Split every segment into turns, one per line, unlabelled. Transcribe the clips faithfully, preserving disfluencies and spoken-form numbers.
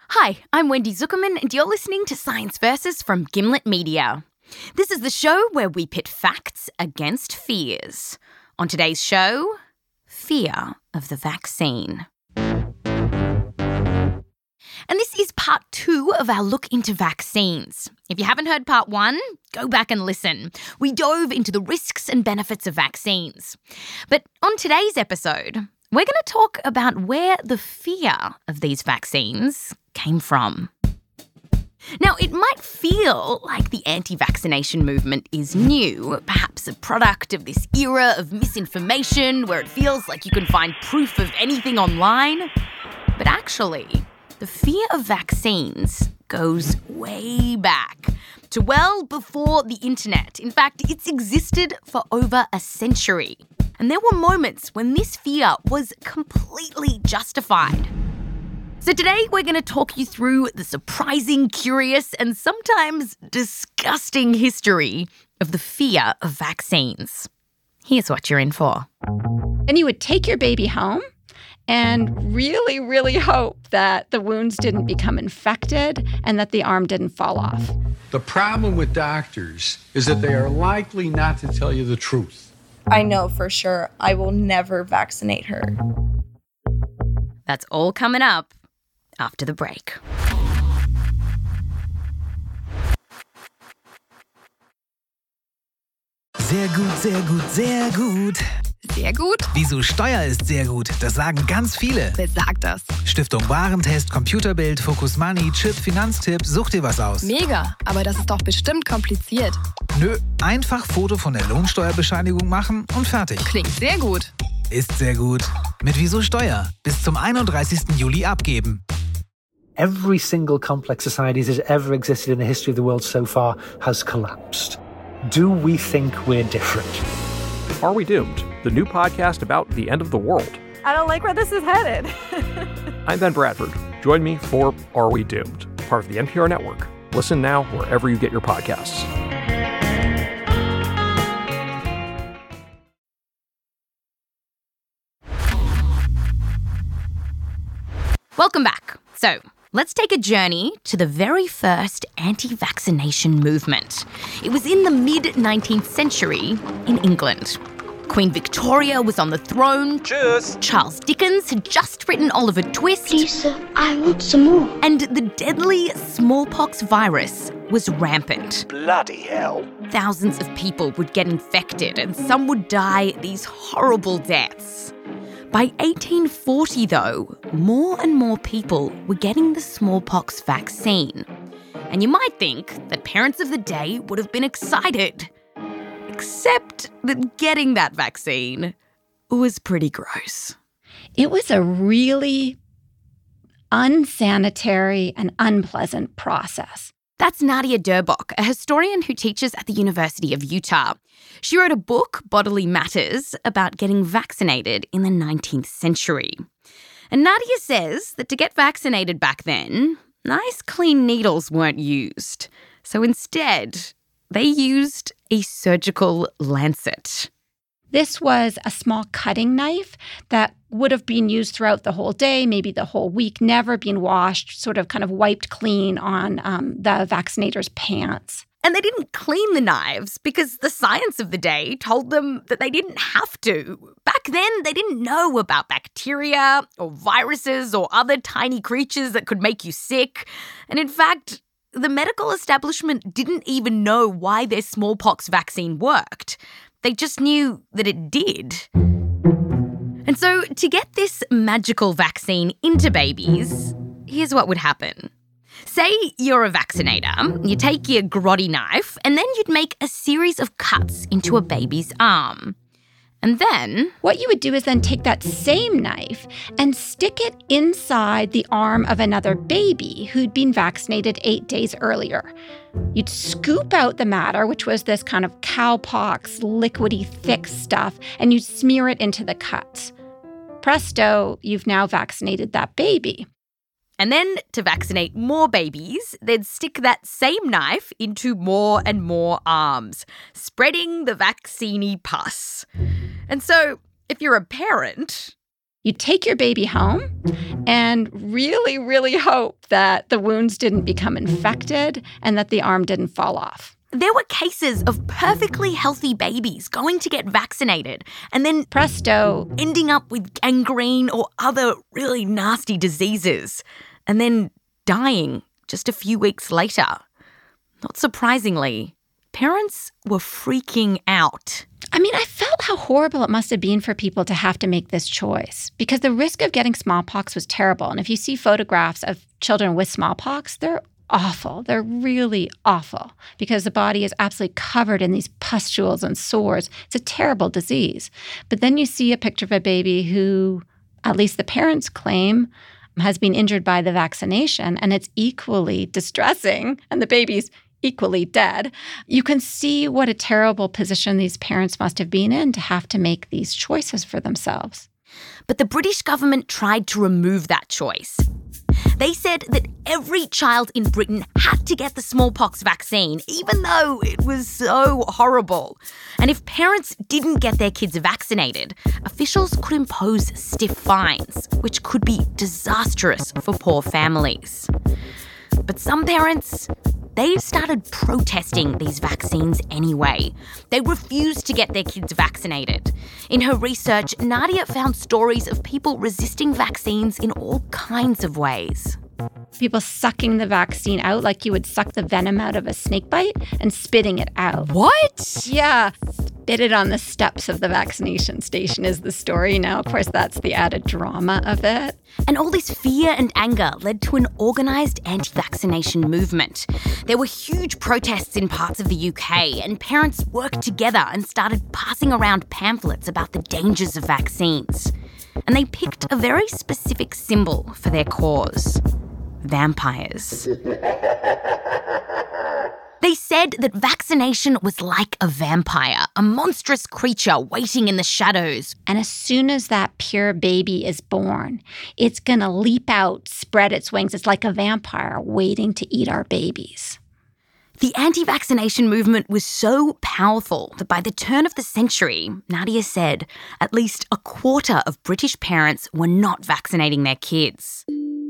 Hi, I'm Wendy Zuckerman, and you're listening to Science Versus from Gimlet Media. This is the show where we pit facts against fears. On today's show, fear of the vaccine. And this is part two of our look into vaccines. If you haven't heard part one, go back and listen. We dove into the risks and benefits of vaccines. But on today's episode, we're going to talk about where the fear of these vaccines came from. Now, it might feel like the anti-vaccination movement is new, perhaps a product of this era of misinformation where it feels like you can find proof of anything online. But actually, the fear of vaccines goes way back to well before the internet. In fact, it's existed for over a century. And there were moments when this fear was completely justified. So today we're going to talk you through the surprising, curious, and sometimes disgusting history of the fear of vaccines. Here's what you're in for.
And you would take your baby home and really, really hope that the wounds didn't become infected and that the arm didn't fall off.
The problem with doctors is that they are likely not to tell you the truth.
I know for sure I will never vaccinate her.
That's all coming up after the break.
Sehr gut, sehr gut, sehr gut.
Sehr gut?
Wieso Steuer ist sehr gut, das sagen ganz viele.
Wer sagt das?
Stiftung Warentest, Computerbild, Focus Money, Chip, Finanztipp, such dir was aus.
Mega, aber das ist doch bestimmt kompliziert.
Nö, einfach Foto von der Lohnsteuerbescheinigung machen und fertig.
Klingt sehr gut.
Ist sehr gut. Mit Wieso Steuer. Bis zum einunddreißigsten Juli abgeben.
Every single complex society that has ever existed in the history of the world so far has collapsed. Do we think we're different?
Are We Doomed? The new podcast about the end of the world.
I don't like where this is headed.
I'm Ben Bradford. Join me for Are We Doomed? Part of the N P R Network. Listen now wherever you get your podcasts.
Welcome back. So, let's take a journey to the very first anti-vaccination movement. It was in the mid-nineteenth century in England. Queen Victoria was on the throne.
Cheers!
Charles Dickens had just written Oliver Twist.
Please, sir, I want some more.
And the deadly smallpox virus was rampant.
Bloody hell.
Thousands of people would get infected and some would die these horrible deaths. By eighteen forty, though, more and more people were getting the smallpox vaccine. And you might think that parents of the day would have been excited. Except that getting that vaccine was pretty gross.
It was a really unsanitary and unpleasant process.
That's Nadia Durbach, a historian who teaches at the University of Utah. She wrote a book, Bodily Matters, about getting vaccinated in the nineteenth century. And Nadia says that to get vaccinated back then, nice clean needles weren't used. So instead, they used a surgical lancet.
This was a small cutting knife that would have been used throughout the whole day, maybe the whole week, never been washed, sort of kind of wiped clean on um, the vaccinator's pants.
And they didn't clean the knives because the science of the day told them that they didn't have to. Back then, they didn't know about bacteria or viruses or other tiny creatures that could make you sick. And in fact, the medical establishment didn't even know why their smallpox vaccine worked. They just knew that it did. And so to get this magical vaccine into babies, here's what would happen. Say you're a vaccinator, you take your garrote knife, and then you'd make a series of cuts into a baby's arm. And then
what you would do is then take that same knife and stick it inside the arm of another baby who'd been vaccinated eight days earlier. You'd scoop out the matter, which was this kind of cowpox, liquidy, thick stuff, and you'd smear it into the cuts. Presto, you've now vaccinated that baby.
And then to vaccinate more babies, they'd stick that same knife into more and more arms, spreading the vaccine-y pus. And so if you're a parent,
You take your baby home and really, really hope that the wounds didn't become infected and that the arm didn't fall off.
There were cases of perfectly healthy babies going to get vaccinated and then,
presto,
ending up with gangrene or other really nasty diseases and then dying just a few weeks later. Not surprisingly, parents were freaking out.
I mean, I felt how horrible it must have been for people to have to make this choice because the risk of getting smallpox was terrible. And if you see photographs of children with smallpox, they're awful. They're really awful because the body is absolutely covered in these pustules and sores. It's a terrible disease. But then you see a picture of a baby who, at least the parents claim, has been injured by the vaccination, and it's equally distressing, and the baby's equally dead. You can see what a terrible position these parents must have been in to have to make these choices for themselves.
But the British government tried to remove that choice. They said that every child in Britain had to get the smallpox vaccine, even though it was so horrible. And if parents didn't get their kids vaccinated, officials could impose stiff fines, which could be disastrous for poor families. But some parents, they started protesting these vaccines anyway. They refused to get their kids vaccinated. In her research, Nadia found stories of people resisting vaccines in all kinds of ways.
People sucking the vaccine out like you would suck the venom out of a snake bite and spitting it out.
What?
Yeah. Spit it on the steps of the vaccination station is the story. Now, of course, that's the added drama of it.
And all this fear and anger led to an organised anti-vaccination movement. There were huge protests in parts of the U K, and parents worked together and started passing around pamphlets about the dangers of vaccines. And they picked a very specific symbol for their cause: vampires. They said that vaccination was like a vampire, a monstrous creature waiting in the shadows.
And as soon as that pure baby is born, it's going to leap out, spread its wings. It's like a vampire waiting to eat our babies.
The anti-vaccination movement was so powerful that by the turn of the century, Nadia said, at least a quarter of British parents were not vaccinating their kids.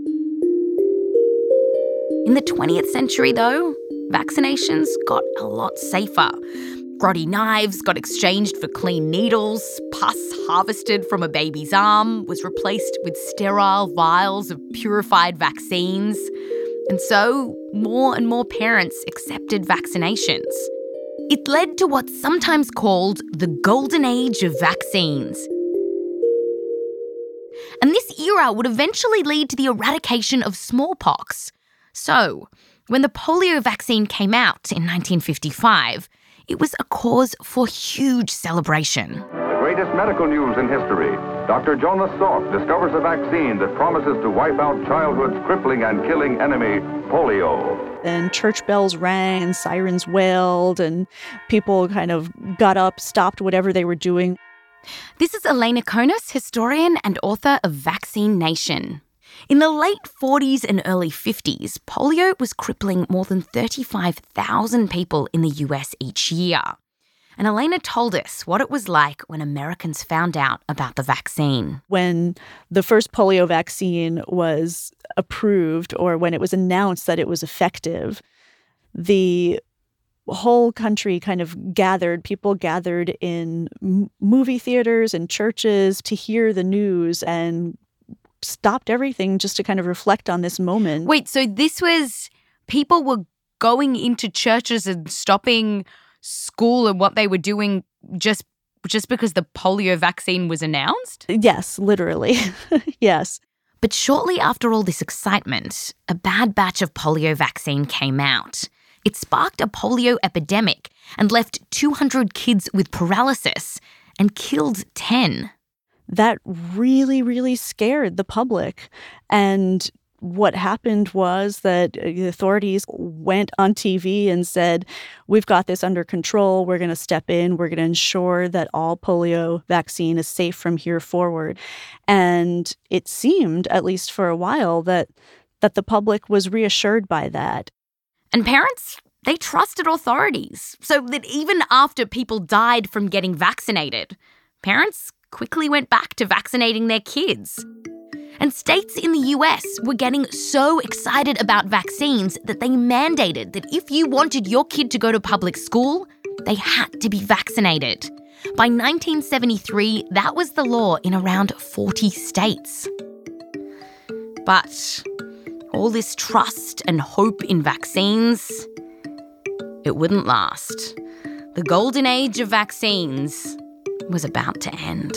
In the twentieth century, though, vaccinations got a lot safer. Grotty knives got exchanged for clean needles, pus harvested from a baby's arm was replaced with sterile vials of purified vaccines. And so, more and more parents accepted vaccinations. It led to what's sometimes called the golden age of vaccines. And this era would eventually lead to the eradication of smallpox. So, when the polio vaccine came out in nineteen fifty-five, it was a cause for huge celebration.
The greatest medical news in history. Doctor Jonas Salk discovers a vaccine that promises to wipe out childhood's crippling and killing enemy, polio.
And church bells rang and sirens wailed and people kind of got up, stopped whatever they were doing.
This is Elena Conis, historian and author of Vaccine Nation. In the late forties and early fifties, polio was crippling more than thirty-five thousand people in the U S each year. And Elena told us what it was like when Americans found out about the vaccine.
When the first polio vaccine was approved, or when it was announced that it was effective, the whole country kind of gathered, people gathered in m- movie theaters and churches to hear the news and stopped everything just to kind of reflect on this moment.
Wait, so this was, people were going into churches and stopping school and what they were doing just just because the polio vaccine was announced?
Yes, literally. Yes.
But shortly after all this excitement, a bad batch of polio vaccine came out. It sparked a polio epidemic and left two hundred kids with paralysis and killed ten.
That really, really scared the public. And what happened was that the authorities went on T V and said, we've got this under control. We're going to step in. We're going to ensure that all polio vaccine is safe from here forward. And it seemed, at least for a while, that that the public was reassured by that.
And parents, they trusted authorities. So that even after people died from getting vaccinated, parents quickly went back to vaccinating their kids. And states in the U S were getting so excited about vaccines that they mandated that if you wanted your kid to go to public school, they had to be vaccinated. By nineteen seventy-three, that was the law in around forty states. But all this trust and hope in vaccines, it wouldn't last. The golden age of vaccines was about to end.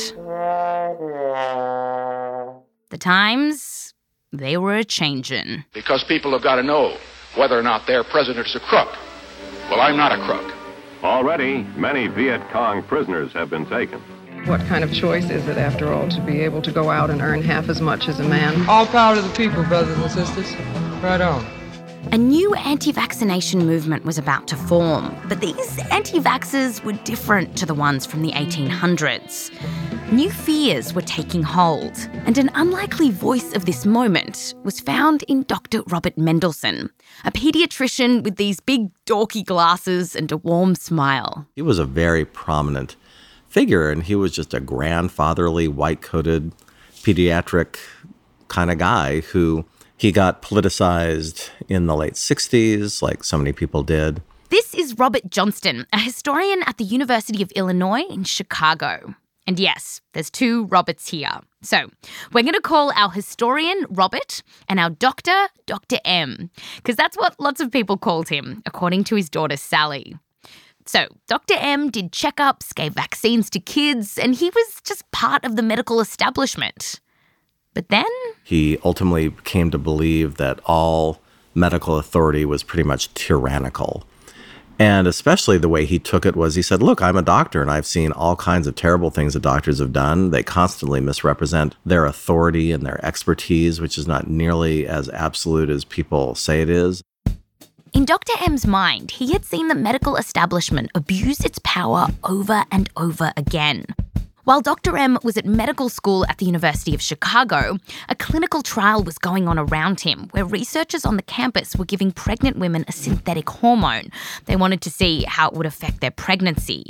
The times, they were a-changin'.
Because people have got to know whether or not their president's a crook. Well, I'm not a crook.
Already, many Viet Cong prisoners have been taken.
What kind of choice is it, after all, to be able to go out and earn half as much as a man?
All power to the people, brothers and sisters. Right on.
A new anti-vaccination movement was about to form, but these anti-vaxxers were different to the ones from the eighteen hundreds. New fears were taking hold, and an unlikely voice of this moment was found in Doctor Robert Mendelsohn, a paediatrician with these big dorky glasses and a warm smile.
He was a very prominent figure, and he was just a grandfatherly, white-coated, pediatric kind of guy who he got politicized in the late sixties, like so many people did.
This is Robert Johnston, a historian at the University of Illinois in Chicago. And yes, there's two Roberts here. So we're going to call our historian Robert and our doctor Doctor M, because that's what lots of people called him, according to his daughter Sally. So Doctor M did checkups, gave vaccines to kids, and he was just part of the medical establishment. But then
he ultimately came to believe that all medical authority was pretty much tyrannical. And especially the way he took it was he said, look, I'm a doctor and I've seen all kinds of terrible things that doctors have done. They constantly misrepresent their authority and their expertise, which is not nearly as absolute as people say it is.
In Doctor M's mind, he had seen the medical establishment abuse its power over and over again. While Doctor M was at medical school at the University of Chicago, a clinical trial was going on around him where researchers on the campus were giving pregnant women a synthetic hormone. They wanted to see how it would affect their pregnancy.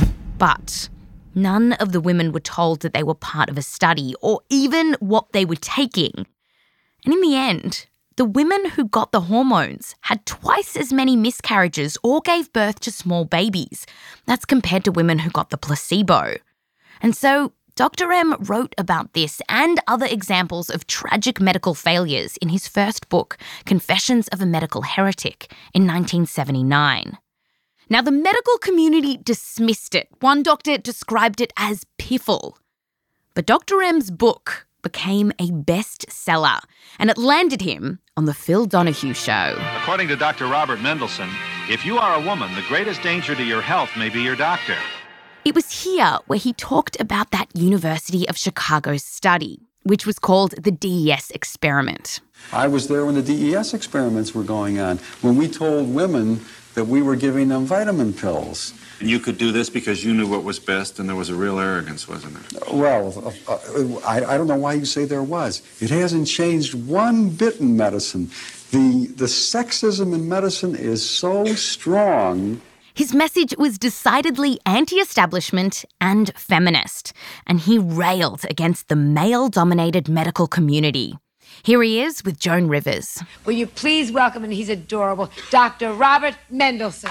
But none of the women were told that they were part of a study or even what they were taking. And in the end, the women who got the hormones had twice as many miscarriages or gave birth to small babies. That's compared to women who got the placebo. And so Doctor M wrote about this and other examples of tragic medical failures in his first book, Confessions of a Medical Heretic, in nineteen seventy-nine. Now, the medical community dismissed it. One doctor described it as piffle. But Doctor M's book became a bestseller, and it landed him on The Phil Donahue Show.
According to Doctor Robert Mendelsohn, if you are a woman, the greatest danger to your health may be your doctor.
It was here where he talked about that University of Chicago study, which was called the D E S experiment.
I was there when the D E S experiments were going on, when we told women that we were giving them vitamin pills.
And you could do this because you knew what was best, and there was a real arrogance, wasn't there?
Well, uh, I, I don't know why you say there was. It hasn't changed one bit in medicine. The, the sexism in medicine is so strong.
His message was decidedly anti-establishment and feminist, and he railed against the male-dominated medical community. Here he is with Joan Rivers.
Will you please welcome, and he's adorable, Doctor Robert Mendelsohn.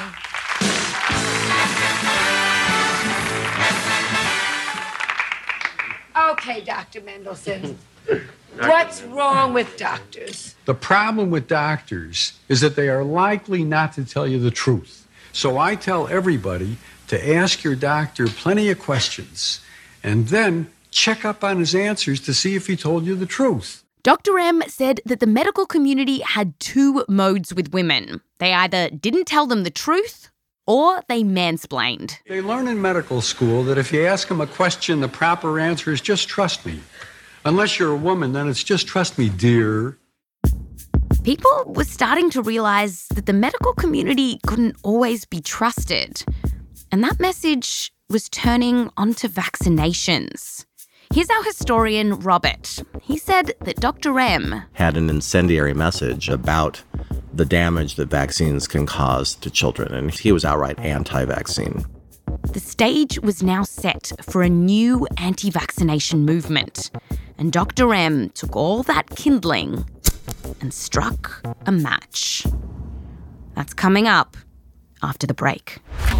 Okay, Doctor Mendelsohn. What's wrong with doctors?
The problem with doctors is that they are likely not to tell you the truth. So I tell everybody to ask your doctor plenty of questions and then check up on his answers to see if he told you the truth.
Doctor M said that the medical community had two modes with women. They either didn't tell them the truth or they mansplained.
They learn in medical school that if you ask them a question, the proper answer is just trust me. Unless you're a woman, then it's just trust me, dear.
People were starting to realise that the medical community couldn't always be trusted. And that message was turning onto vaccinations. Here's our historian, Robert. He said that Doctor M
had an incendiary message about the damage that vaccines can cause to children, and he was outright anti-vaccine.
The stage was now set for a new anti-vaccination movement, and Doctor M took all that kindling and struck a match. That's coming up after the break.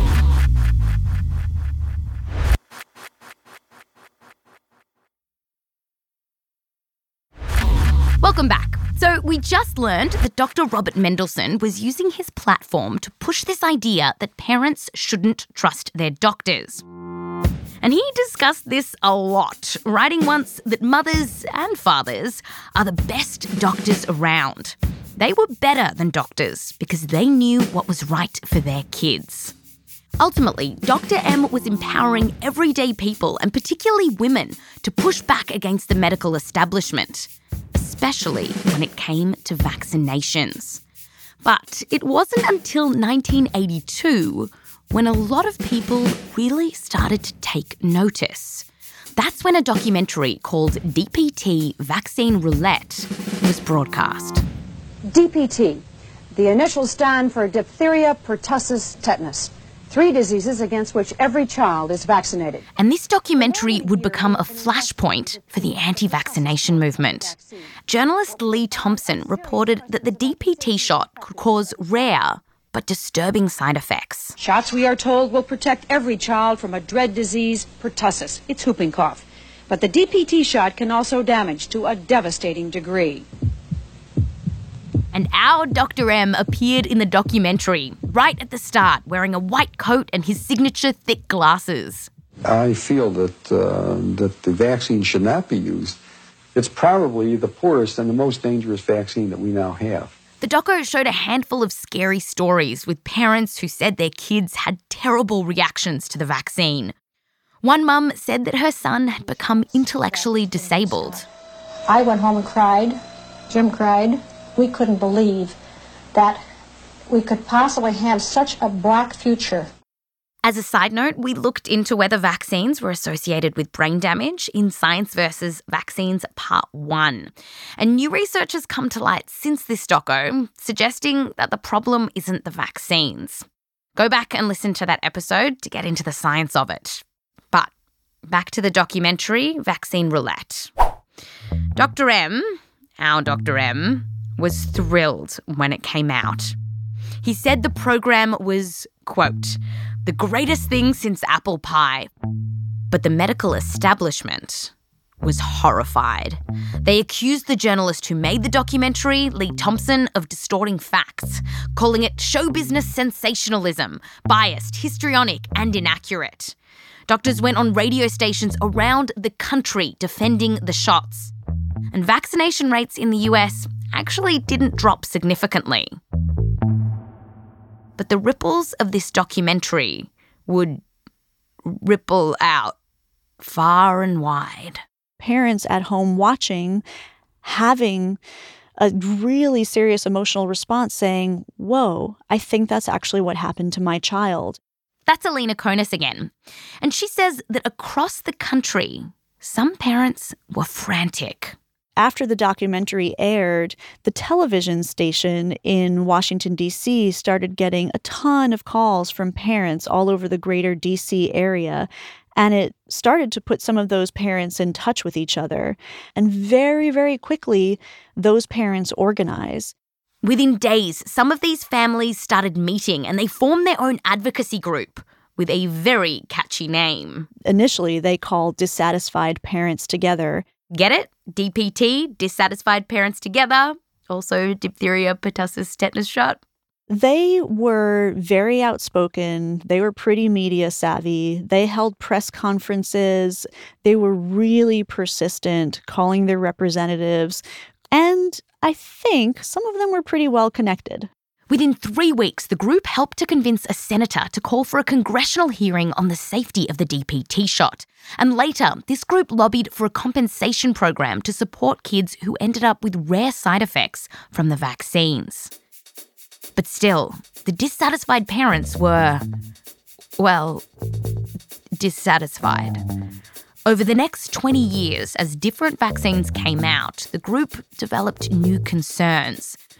Welcome back. So we just learned that Doctor Robert Mendelsohn was using his platform to push this idea that parents shouldn't trust their doctors. And he discussed this a lot, writing once that mothers and fathers are the best doctors around. They were better than doctors because they knew what was right for their kids. Ultimately, Doctor M was empowering everyday people, and particularly women, to push back against the medical establishment, especially when it came to vaccinations. But it wasn't until nineteen eighty-two when a lot of people really started to take notice. That's when a documentary called D P T Vaccine Roulette was broadcast.
D P T, the initials stand for diphtheria, pertussis, tetanus. Three diseases against which every child is vaccinated.
And this documentary would become a flashpoint for the anti-vaccination movement. Journalist Lee Thompson reported that the D P T shot could cause rare but disturbing side effects.
Shots, we are told, will protect every child from a dread disease, pertussis. It's whooping cough. But the D P T shot can also damage to a devastating degree.
And our Doctor M appeared in the documentary right at the start, wearing a white coat and his signature thick glasses.
I feel that uh, that the vaccine should not be used. It's probably the poorest and the most dangerous vaccine that we now have.
The doco showed a handful of scary stories with parents who said their kids had terrible reactions to the vaccine. One mum said that her son had become intellectually disabled.
I went home and cried. Jim cried. We couldn't believe that we could possibly have such a black future.
As a side note, we looked into whether vaccines were associated with brain damage in Science versus Vaccines Part one. And new research has come to light since this doco, suggesting that the problem isn't the vaccines. Go back and listen to that episode to get into the science of it. But back to the documentary, Vaccine Roulette. Doctor M, our Doctor M, was thrilled when it came out. He said the program was, quote, the greatest thing since apple pie. But the medical establishment was horrified. They accused the journalist who made the documentary, Lee Thompson, of distorting facts, calling it show business sensationalism, biased, histrionic, and inaccurate. Doctors went on radio stations around the country defending the shots. And vaccination rates in the U S actually didn't drop significantly. But the ripples of this documentary would ripple out far and wide.
Parents at home watching, having a really serious emotional response saying, whoa, I think that's actually what happened to my child.
That's Alina Konis again. And she says that across the country, some parents were frantic.
After the documentary aired, the television station in Washington, D C started getting a ton of calls from parents all over the greater D C area, and it started to put some of those parents in touch with each other. And very, very quickly, those parents organize.
Within days, some of these families started meeting and they formed their own advocacy group with a very catchy name.
Initially, they called Dissatisfied Parents Together.
Get it? D P T, Dissatisfied Parents Together, also diphtheria, pertussis, tetanus shot.
They were very outspoken. They were pretty media savvy. They held press conferences. They were really persistent, calling their representatives. And I think some of them were pretty well connected.
Within three weeks, the group helped to convince a senator to call for a congressional hearing on the safety of the D P T shot. And later, this group lobbied for a compensation program to support kids who ended up with rare side effects from the vaccines. But still, the dissatisfied parents were, well, dissatisfied. Over the next twenty years, as different vaccines came out, the group developed new concerns.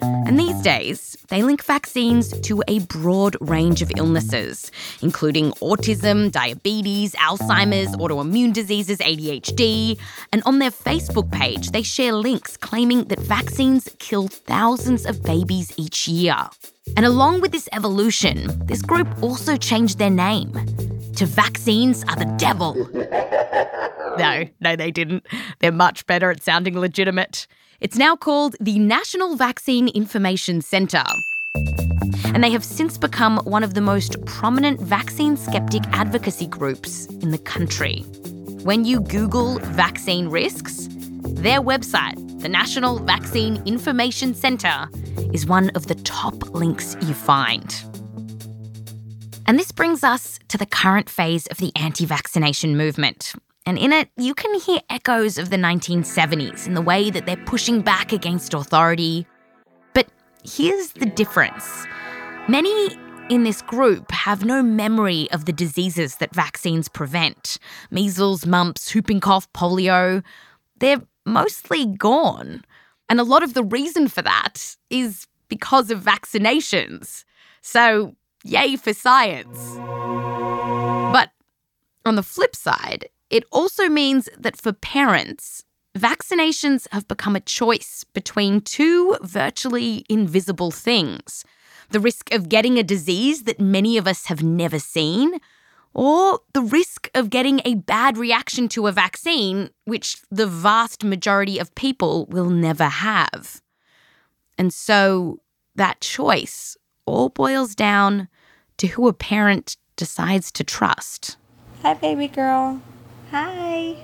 And these days, they link vaccines to a broad range of illnesses, including autism, diabetes, Alzheimer's, autoimmune diseases, A D H D. And on their Facebook page, they share links claiming that vaccines kill thousands of babies each year. And along with this evolution, this group also changed their name to Vaccines Are the Devil. No, no, they didn't. They're much better at sounding legitimate. It's now called the National Vaccine Information Centre. And they have since become one of the most prominent vaccine skeptic advocacy groups in the country. When you Google vaccine risks, their website, the National Vaccine Information Centre, is one of the top links you find. And this brings us to the current phase of the anti-vaccination movement. And in it, you can hear echoes of the nineteen seventies in the way that they're pushing back against authority. But here's the difference. Many in this group have no memory of the diseases that vaccines prevent. Measles, mumps, whooping cough, polio. They're mostly gone. And a lot of the reason for that is because of vaccinations. So, yay for science. But on the flip side, it also means that for parents, vaccinations have become a choice between two virtually invisible things. The risk of getting a disease that many of us have never seen, or the risk of getting a bad reaction to a vaccine, which the vast majority of people will never have. And so that choice all boils down to who a parent decides to trust.
Hi, baby girl. Hi.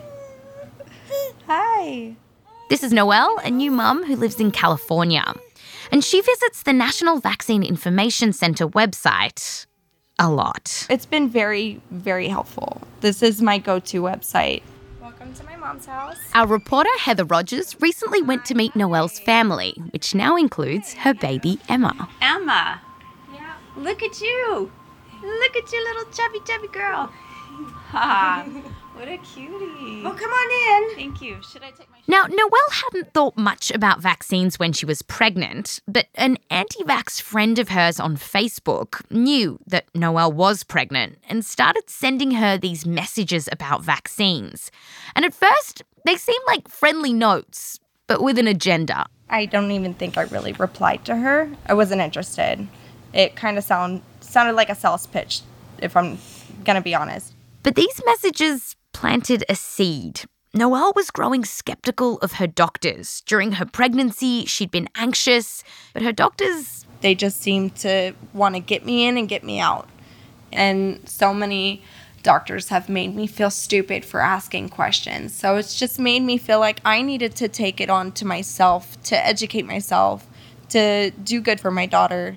Hi.
This is Noelle, a new mum who lives in California. And she visits the National Vaccine Information Centre website a lot.
It's been very, very helpful. This is my go-to website. Welcome to my mom's house.
Our reporter, Heather Rogers, recently went to meet Noelle's family, which now includes her baby, Emma.
Emma. Yeah. Look at you. Look at your little chubby, chubby girl. Ha. What a cutie. Well, come on in. Thank you. Should I take my...
Now, Noelle hadn't thought much about vaccines when she was pregnant, but an anti-vax friend of hers on Facebook knew that Noelle was pregnant and started sending her these messages about vaccines. And at first, they seemed like friendly notes, but with an agenda.
I don't even think I really replied to her. I wasn't interested. It kind of sound, sounded like a sales pitch, if I'm going to be honest.
But these messages planted a seed. Noelle was growing skeptical of her doctors. During her pregnancy, she'd been anxious, but her doctors...
They just seemed to want to get me in and get me out. And so many doctors have made me feel stupid for asking questions. So it's just made me feel like I needed to take it on to myself, to educate myself, to do good for my daughter.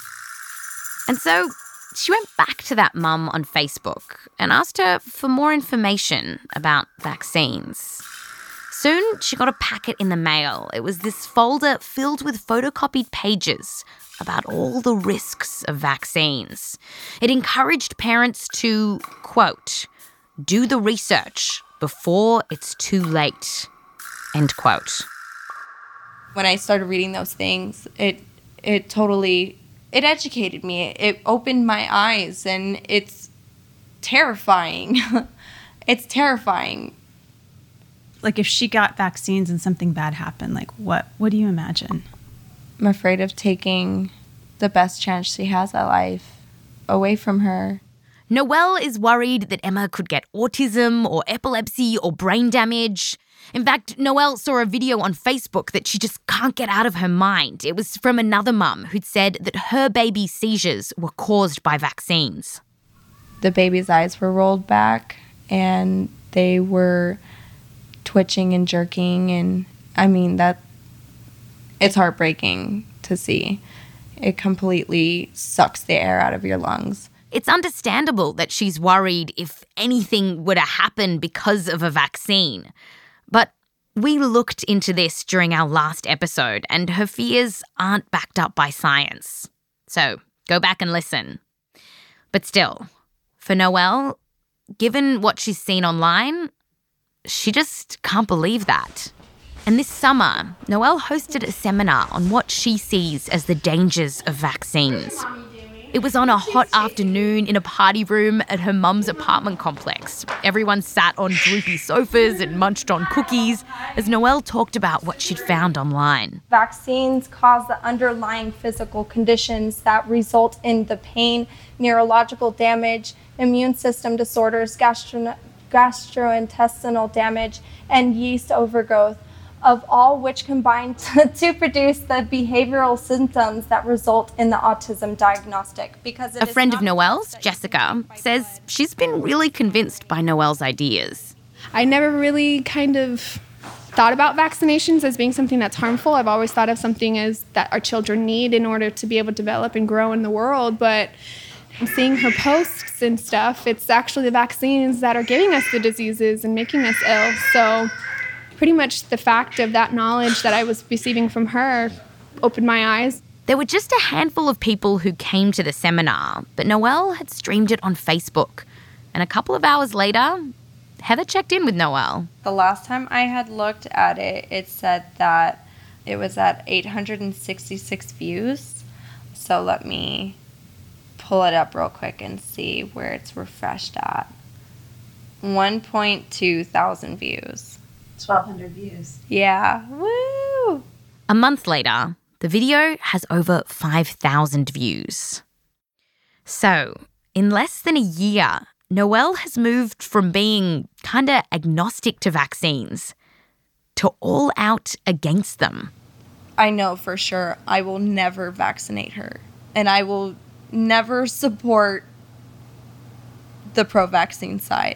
And so she went back to that mum on Facebook and asked her for more information about vaccines. Soon, she got a packet in the mail. It was this folder filled with photocopied pages about all the risks of vaccines. It encouraged parents to, quote, do the research before it's too late, end quote.
When I started reading those things, it it totally... It educated me. It opened my eyes, and it's terrifying. It's terrifying.
Like, if she got vaccines and something bad happened, like, what, what do you imagine?
I'm afraid of taking the best chance she has at life away from her.
Noelle is worried that Emma could get autism or epilepsy or brain damage. In fact, Noelle saw a video on Facebook that she just can't get out of her mind. It was from another mum who'd said that her baby's seizures were caused by vaccines.
The baby's eyes were rolled back and they were twitching and jerking, and I mean, that it's heartbreaking to see. It completely sucks the air out of your lungs.
It's understandable that she's worried if anything were to happen because of a vaccine. But we looked into this during our last episode, and her fears aren't backed up by science. So go back and listen. But still, for Noelle, given what she's seen online, she just can't believe that. And this summer, Noelle hosted a seminar on what she sees as the dangers of vaccines. It was on a hot afternoon in a party room at her mum's apartment complex. Everyone sat on droopy sofas and munched on cookies as Noelle talked about what she'd found online.
Vaccines cause the underlying physical conditions that result in the pain, neurological damage, immune system disorders, gastro- gastrointestinal damage, and yeast overgrowth, of all which combine to, to produce the behavioral symptoms that result in the autism diagnostic. Because it
a friend of Noelle's, Jessica, says she's been really convinced by Noelle's ideas.
I never really kind of thought about vaccinations as being something that's harmful. I've always thought of something as that our children need in order to be able to develop and grow in the world. But I'm seeing her posts and stuff. It's actually the vaccines that are giving us the diseases and making us ill. So pretty much the fact of that knowledge that I was receiving from her opened my eyes.
There were just a handful of people who came to the seminar, but Noelle had streamed it on Facebook. And a couple of hours later, Heather checked in with Noelle.
The last time I had looked at it, it said that it was at eight hundred sixty-six views. So let me pull it up real quick and see where it's refreshed at. one point two thousand views.
twelve hundred views.
Yeah. Woo!
A month later, the video has over five thousand views. So, in less than a year, Noelle has moved from being kinda agnostic to vaccines to all out against them.
I know for sure I will never vaccinate her. And I will never support the pro-vaccine side.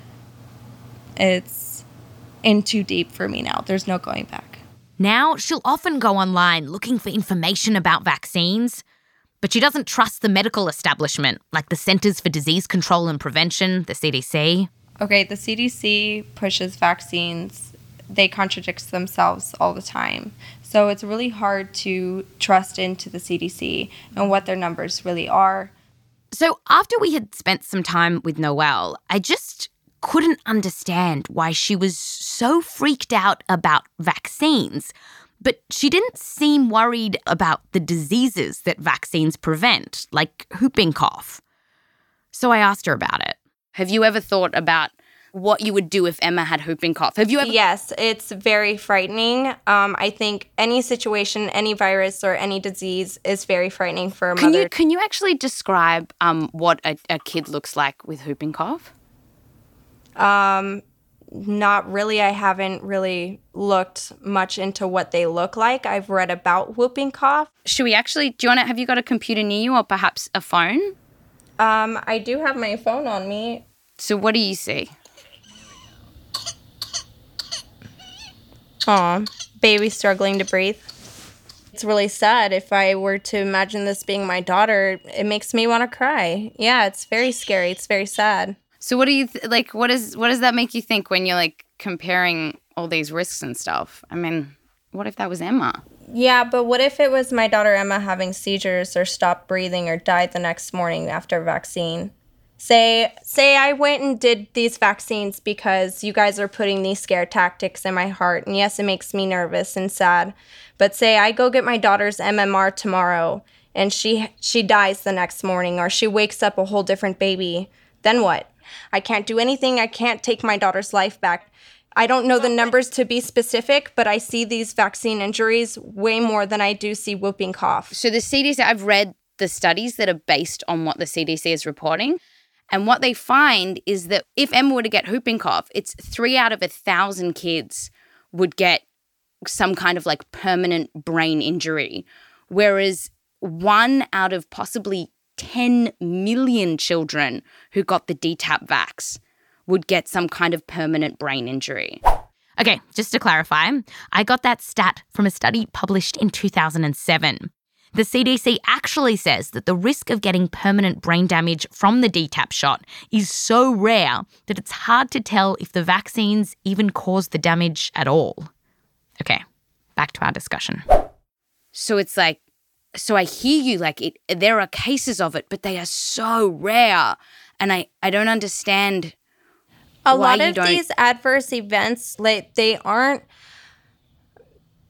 It's in too deep for me now. There's no going back.
Now, she'll often go online looking for information about vaccines, but she doesn't trust the medical establishment, like the Centers for Disease Control and Prevention, the C D C.
Okay, the C D C pushes vaccines. They contradict themselves all the time. So it's really hard to trust into the C D C and what their numbers really are.
So after we had spent some time with Noelle, I just couldn't understand why she was so freaked out about vaccines, but she didn't seem worried about the diseases that vaccines prevent, like whooping cough. So I asked her about it. Have you ever thought about what you would do if Emma had whooping cough? Have you ever?
Yes, it's very frightening. Um, I think any situation, any virus or any disease is very frightening for a
can
mother.
You, can you actually describe um, what a, a kid looks like with whooping cough?
Um, not really. I haven't really looked much into what they look like. I've read about whooping cough.
Should we actually, do you want to, have you got a computer near you or perhaps a phone?
Um, I do have my phone on me.
So what do you see?
Aw, baby struggling to breathe. It's really sad. If I were to imagine this being my daughter, it makes me want to cry. Yeah, it's very scary. It's very sad.
So what do you, th- like, what is, what does that make you think when you're, like, comparing all these risks and stuff? I mean, what if that was Emma?
Yeah, but what if it was my daughter Emma having seizures or stopped breathing or died the next morning after a vaccine? Say, say I went and did these vaccines because you guys are putting these scare tactics in my heart. And yes, it makes me nervous and sad. But say I go get my daughter's M M R tomorrow and she she dies the next morning or she wakes up a whole different baby. Then what? I can't do anything. I can't take my daughter's life back. I don't know the numbers to be specific, but I see these vaccine injuries way more than I do see whooping cough.
So the C D C, I've read the studies that are based on what the C D C is reporting. And what they find is that if Emma were to get whooping cough, it's three out of a thousand kids would get some kind of like permanent brain injury, whereas one out of possibly ten million children who got the D TAP vax would get some kind of permanent brain injury. Okay, just to clarify, I got that stat from a study published in two thousand seven. The C D C actually says that the risk of getting permanent brain damage from the D TAP shot is so rare that it's hard to tell if the vaccines even cause the damage at all. Okay, back to our discussion. So it's like, so I hear you, like it, there are cases of it, but they are so rare. And I, I don't understand
A
why
lot
you
of
don't...
these adverse events, like they aren't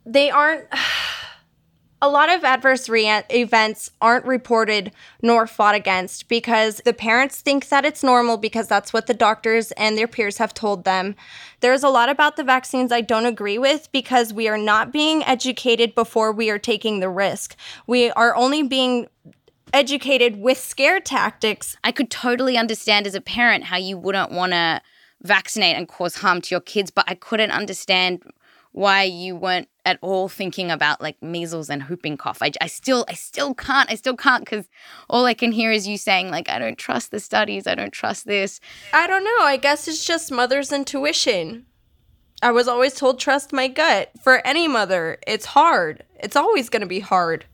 they aren't... A lot of adverse re- events aren't reported nor fought against because the parents think that it's normal because that's what the doctors and their peers have told them. There's a lot about the vaccines I don't agree with because we are not being educated before we are taking the risk. We are only being educated with scare tactics.
I could totally understand as a parent how you wouldn't want to vaccinate and cause harm to your kids, but I couldn't understand why you weren't at all thinking about like measles and whooping cough. I, I still, I still can't, I still can't because all I can hear is you saying like, I don't trust the studies, I don't trust this.
I don't know. I guess it's just mother's intuition. I was always told trust my gut. For any mother, it's hard. It's always going to be hard.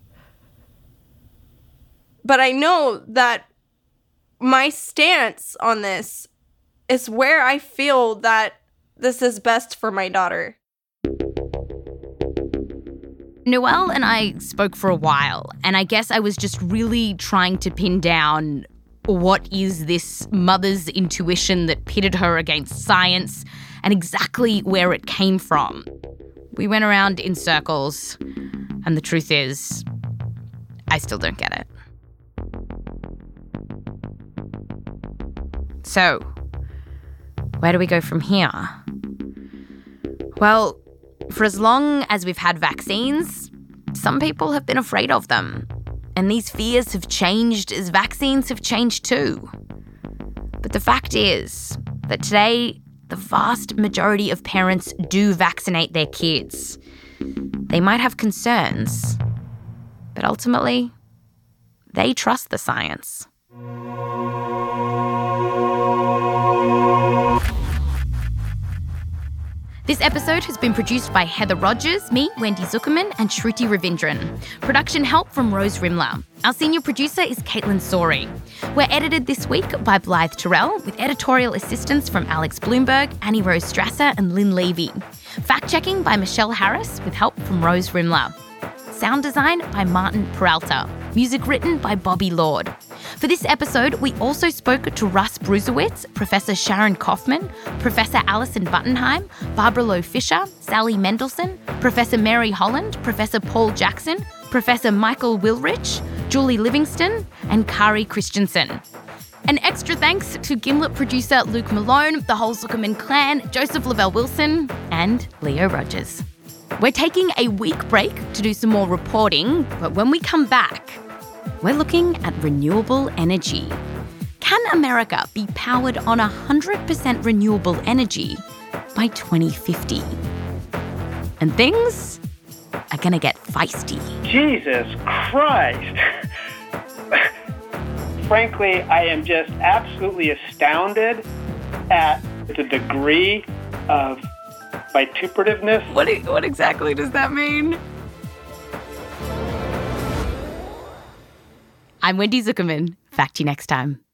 But I know that my stance on this is where I feel that this is best for my daughter.
Noelle and I spoke for a while, and I guess I was just really trying to pin down what is this mother's intuition that pitted her against science and exactly where it came from. We went around in circles, and the truth is, I still don't get it. So, where do we go from here? Well, for as long as we've had vaccines, some people have been afraid of them. And these fears have changed as vaccines have changed too. But the fact is that today, the vast majority of parents do vaccinate their kids. They might have concerns, but ultimately, they trust the science. This episode has been produced by Heather Rogers, me, Wendy Zuckerman, and Shruti Ravindran. Production help from Rose Rimler. Our senior producer is Caitlin Sori. We're edited this week by Blythe Terrell, with editorial assistance from Alex Bloomberg, Annie Rose Strasser, and Lynn Levy. Fact-checking by Michelle Harris, with help from Rose Rimler. Sound design by Martin Peralta. Music written by Bobby Lord. For this episode, we also spoke to Russ Brusewitz, Professor Sharon Kaufman, Professor Alison Buttenheim, Barbara Lowe Fisher, Sally Mendelson, Professor Mary Holland, Professor Paul Jackson, Professor Michael Wilrich, Julie Livingston, and Kari Christensen. An extra thanks to Gimlet producer Luke Malone, the whole Zuckerman clan, Joseph Lavelle Wilson, and Leo Rogers. We're taking a week break to do some more reporting, but when we come back, we're looking at renewable energy. Can America be powered on one hundred percent renewable energy by twenty fifty? And things are going to get feisty.
Jesus Christ! Frankly, I am just absolutely astounded at the degree of vituperativeness.
What, what exactly does that mean? I'm Wendy Zuckerman. Fact you next time.